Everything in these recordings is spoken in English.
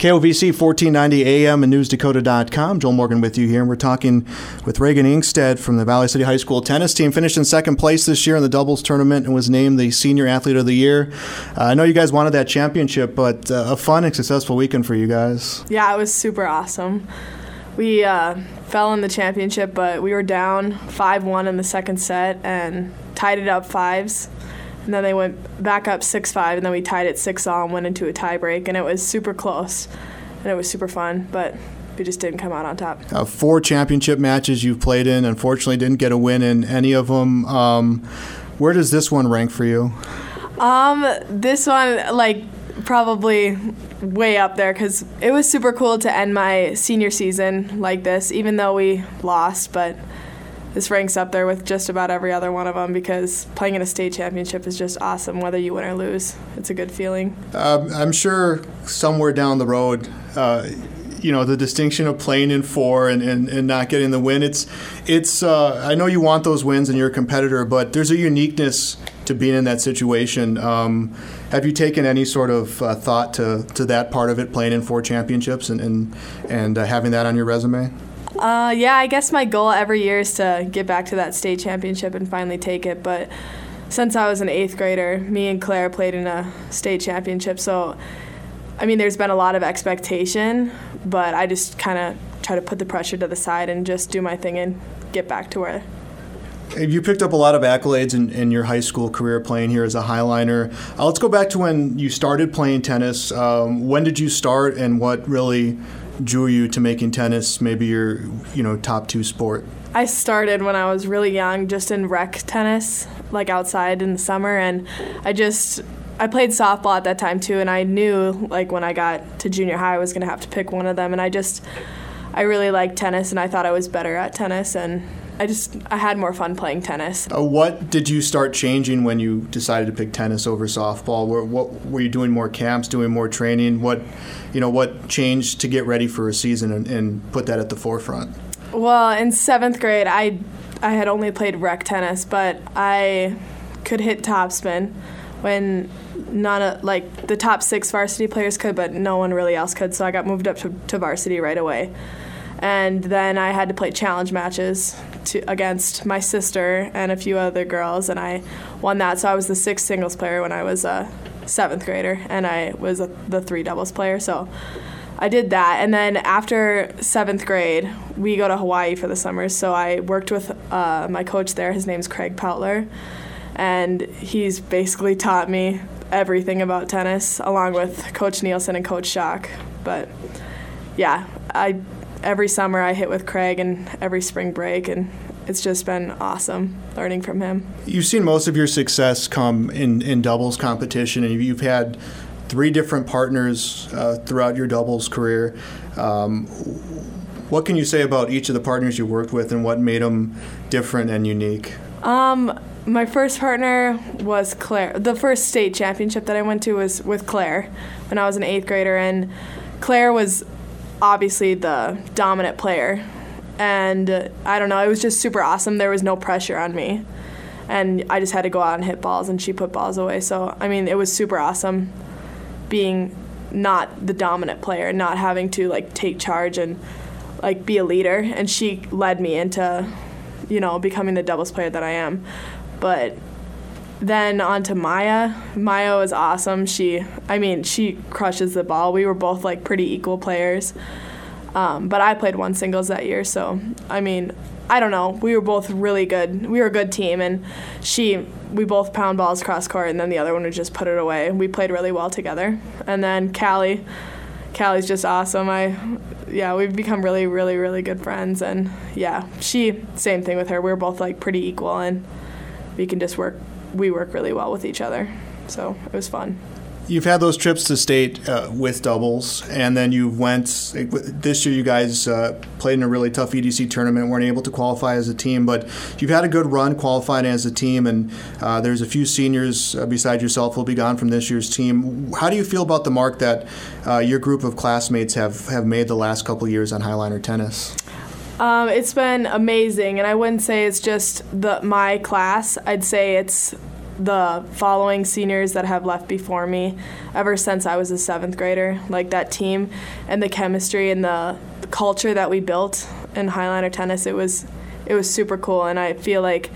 KOVC 1490 AM and NewsDakota.com. Joel Morgan with you here, and we're talking with Reagan Ingstead from the Valley City High School tennis team. Finished in second place this year in the doubles tournament and was named the Senior Athlete of the Year. I know you guys wanted that championship, but a fun and successful weekend for you guys. Yeah, it was super awesome. We fell in the championship, but we were down 5-1 in the second set and tied it up fives. And then they went back up 6-5, and then we tied it 6-all and went into a tie break, and it was super close, and it was super fun, but we just didn't come out on top. 4 championship matches you've played in. Unfortunately, didn't get a win in any of them. Where does this one rank for you? This one, probably way up there, because it was super cool to end my senior season like this, even though we lost, but this ranks up there with just about every other one of them, because playing in a state championship is just awesome, whether you win or lose. It's a good feeling. I'm sure somewhere down the road, the distinction of playing in 4 and not getting the win, it's I know you want those wins and you're a competitor, but there's a uniqueness to being in that situation. Have you taken any sort of thought to that part of it, playing in 4 championships and having that on your resume? Yeah, I guess my goal every year is to get back to that state championship and finally take it. But since I was an 8th grader, me and Claire played in a state championship. So, there's been a lot of expectation, but I just kind of try to put the pressure to the side and just do my thing and get back to where. You picked up a lot of accolades in your high school career playing here as a Highliner. Let's go back to when you started playing tennis. When did you start, and what really drew you to making tennis maybe your top 2 sport? I started when I was really young, just in rec tennis, like outside in the summer, and I played softball at that time too, and I knew when I got to junior high I was going to have to pick one of them, and I really liked tennis, and I thought I was better at tennis, and I had more fun playing tennis. What did you start changing when you decided to pick tennis over softball? What were you doing, more camps, doing more training? What changed to get ready for a season and put that at the forefront? Well, in 7th grade, I had only played rec tennis, but I could hit topspin when the top 6 varsity players could, but no one really else could. So I got moved up to varsity right away. And then I had to play challenge matches against my sister and a few other girls, and I won that. So I was the 6th singles player when I was a 7th grader, and I was the 3 doubles player. So I did that. And then after 7th grade, we go to Hawaii for the summer. So I worked with my coach there. His name's Craig Poutler, and he's basically taught me everything about tennis, along with Coach Nielsen and Coach Schock. But yeah, every summer I hit with Craig and every spring break, and it's just been awesome learning from him. You've seen most of your success come in doubles competition, and you've had 3 different partners throughout your doubles career. What can you say about each of the partners you worked with and what made them different and unique? My first partner was Claire. The first state championship that I went to was with Claire when I was an 8th grader, and Claire was obviously the dominant player, and I don't know, it was just super awesome. There was no pressure on me, and I just had to go out and hit balls, and she put balls away. So it was super awesome being not the dominant player, not having to take charge and be a leader, and she led me into becoming the doubles player that I am. But then on to Maya. Maya was awesome. She crushes the ball. We were both pretty equal players. But I played 1 singles that year, so I don't know. We were both really good. We were a good team, and we both pound balls cross court, and then the other one would just put it away. We played really well together. And then Callie. Callie's just awesome. We've become really, really, really good friends, and same thing with her. We're both pretty equal, and we work really well with each other, so it was fun. You've had those trips to state with doubles, and then you went this year. You guys played in a really tough EDC tournament, weren't able to qualify as a team, but you've had a good run qualifying as a team, and there's a few seniors besides yourself who'll be gone from this year's team. How do you feel about the mark that your group of classmates have made the last couple of years on Highliner tennis? It's been amazing, and I wouldn't say it's just my class. I'd say it's the following seniors that have left before me ever since I was a 7th grader. Like that team and the chemistry and the culture that we built in Highliner tennis, it was super cool, and I feel like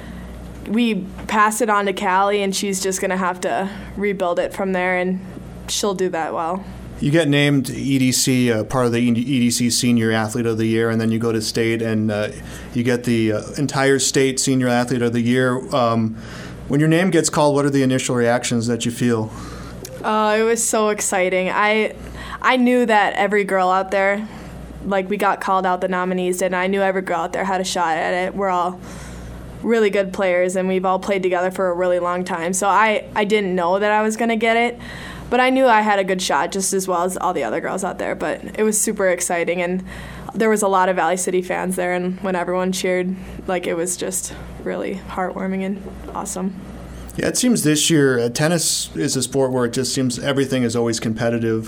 we passed it on to Callie, and she's just going to have to rebuild it from there, and she'll do that well. You get named EDC, part of the EDC Senior Athlete of the Year, and then you go to state and you get the entire state Senior Athlete of the Year. When your name gets called, what are the initial reactions that you feel? It was so exciting. I knew that every girl out there, like we got called out, the nominees did, and I knew every girl out there had a shot at it. We're all really good players, and we've all played together for a really long time. So I didn't know that I was going to get it, but I knew I had a good shot just as well as all the other girls out there. But it was super exciting, and there was a lot of Valley City fans there, and when everyone cheered, like, it was just really heartwarming and awesome. Yeah, it seems this year tennis is a sport where it just seems everything is always competitive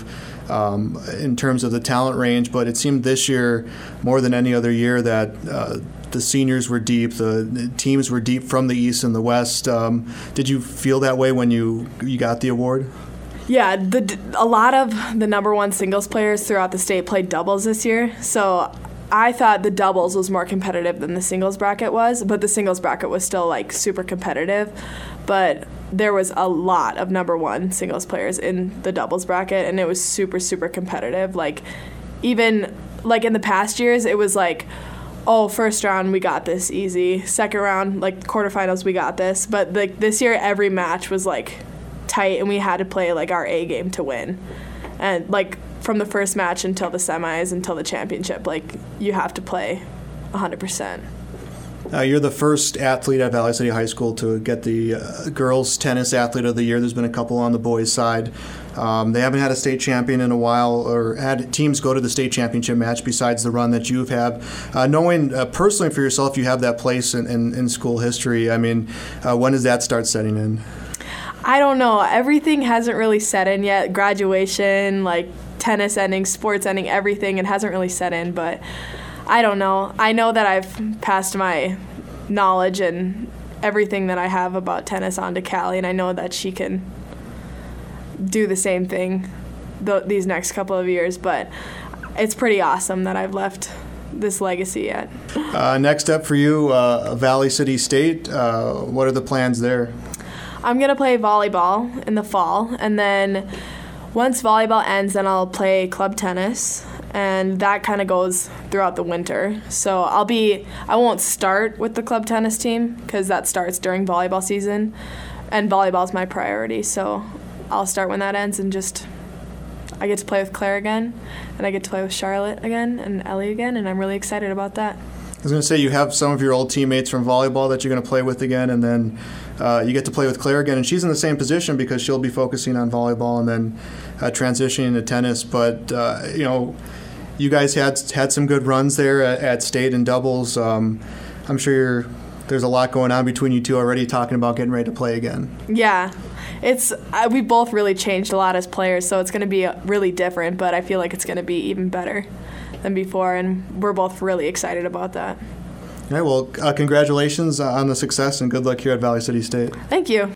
in terms of the talent range, but it seemed this year more than any other year that the seniors were deep, the teams were deep from the East and the West. Did you feel that way when you got the award? Yeah, a lot of the number one singles players throughout the state played doubles this year, so I thought the doubles was more competitive than the singles bracket was, but the singles bracket was still like super competitive. But there was a lot of number one singles players in the doubles bracket, and it was super, super competitive. Like, even like in the past years, it was like, oh, first round, we got this easy. Second round, like quarterfinals, we got this. But like this year, every match was like tight, and we had to play like our A game to win. And like from the first match until the semis, until the championship, like you have to play 100%. You're the first athlete at Valley City High School to get the Girls Tennis Athlete of the Year. There's been a couple on the boys' side. They haven't had a state champion in a while, or had teams go to the state championship match besides the run that you've had. Knowing personally for yourself you have that place in school history, I mean, when does that start setting in? I don't know. Everything hasn't really set in yet. Graduation, like tennis ending, sports ending, everything, it hasn't really set in, but I don't know. I know that I've passed my knowledge and everything that I have about tennis on to Callie, and I know that she can do the same thing these next couple of years, but it's pretty awesome that I've left this legacy yet. Next up for you, Valley City State. What are the plans there? I'm going to play volleyball in the fall, and then once volleyball ends, then I'll play club tennis, and that kind of goes throughout the winter. So I won't start with the club tennis team because that starts during volleyball season, and volleyball's my priority. So I'll start when that ends, and I get to play with Claire again, and I get to play with Charlotte again and Ellie again, and I'm really excited about that. I was going to say, you have some of your old teammates from volleyball that you're going to play with again, and then you get to play with Claire again, and she's in the same position because she'll be focusing on volleyball and then transitioning to tennis. But, you guys had some good runs there at state and doubles. I'm sure there's a lot going on between you two already, talking about getting ready to play again. Yeah. We both really changed a lot as players, so it's going to be really different, but I feel like it's going to be even better than before, and we're both really excited about that. All right, well, congratulations on the success, and good luck here at Valley City State. Thank you.